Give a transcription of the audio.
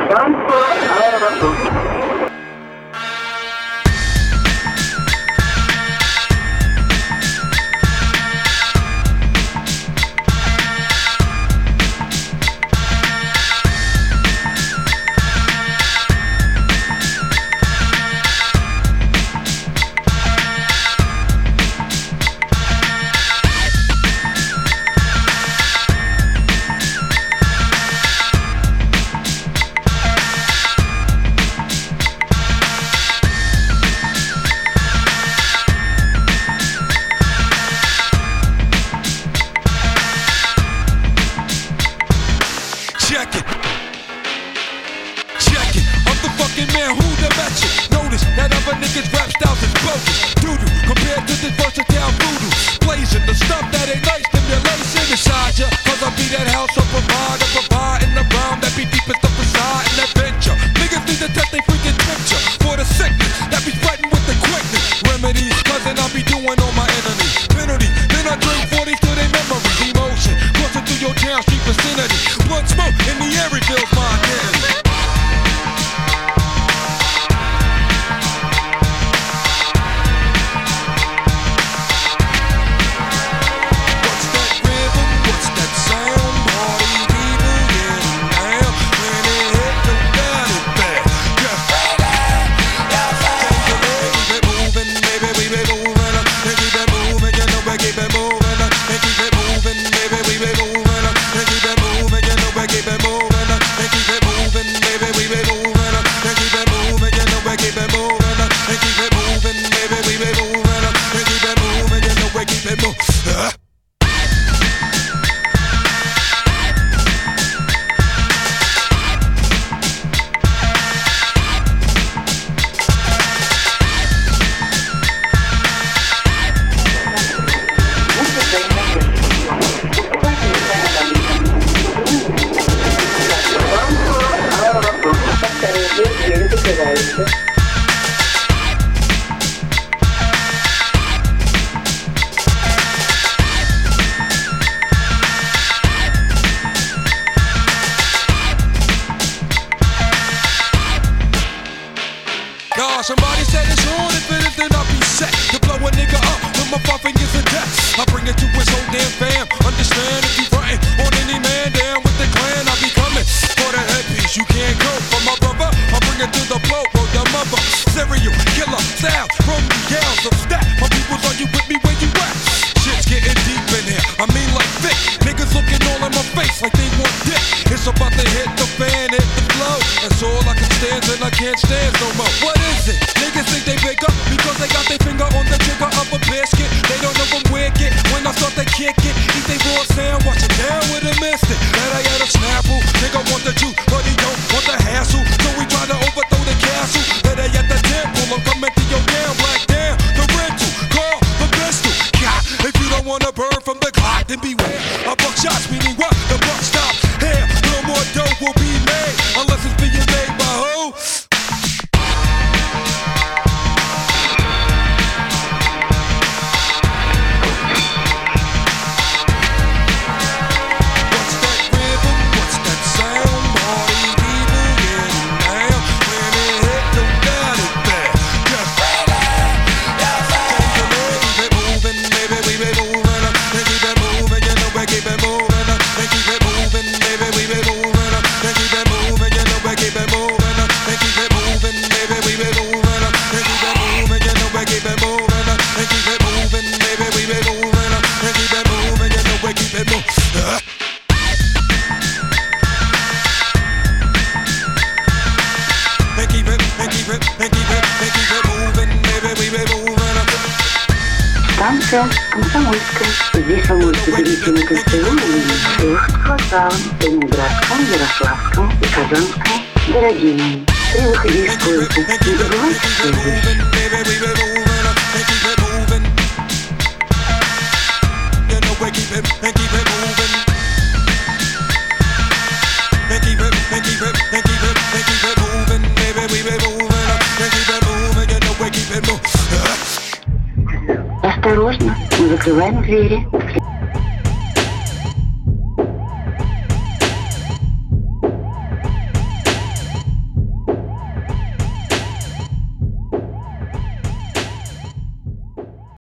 Somebody said it's on, if it is then I'll be set to blow a nigga up with my 5 fingers of death. I bring it to his whole damn fam. Understand if you frontin' on any man down with the clan, I'll be coming for the headpiece. You can't go for my brother. I bring it to the blow, bro, the mother. Serial killer sound from the yells of stat. My peoples, are you with me where you at? Shit's getting deep in here. I mean like thick. Niggas looking all in my face like they want dick. It's about to hit the fan, hit the flow. That's all I can stand and I can't stand no more. What is it? Niggas think they bigger because they got their finger on the trigger of a biscuit. They don't know I'm wicked. When I start to kick it, eat they raw sound, watch it down with a mystic. That I got a snapple. Nigga want the juice, but he don't want the hassle. So we try to overthrow the castle. That I at the temple, I'm coming to your damn black damn. The rental, call the pistol. God, if you don't wanna burn from the clock, then beware. A buckshots, meaning what? The buck stops here. No more dough will be made unless it's being made by who? Станция Комсомольская. Здесь вы можете перейти на кольцевую линию всех с вокзалом в Ленинградском, Ярославском и Казанском. Дорогие мои, при выходе из поезда не забывайте свои вещи. Осторожно, мы закрываем двери.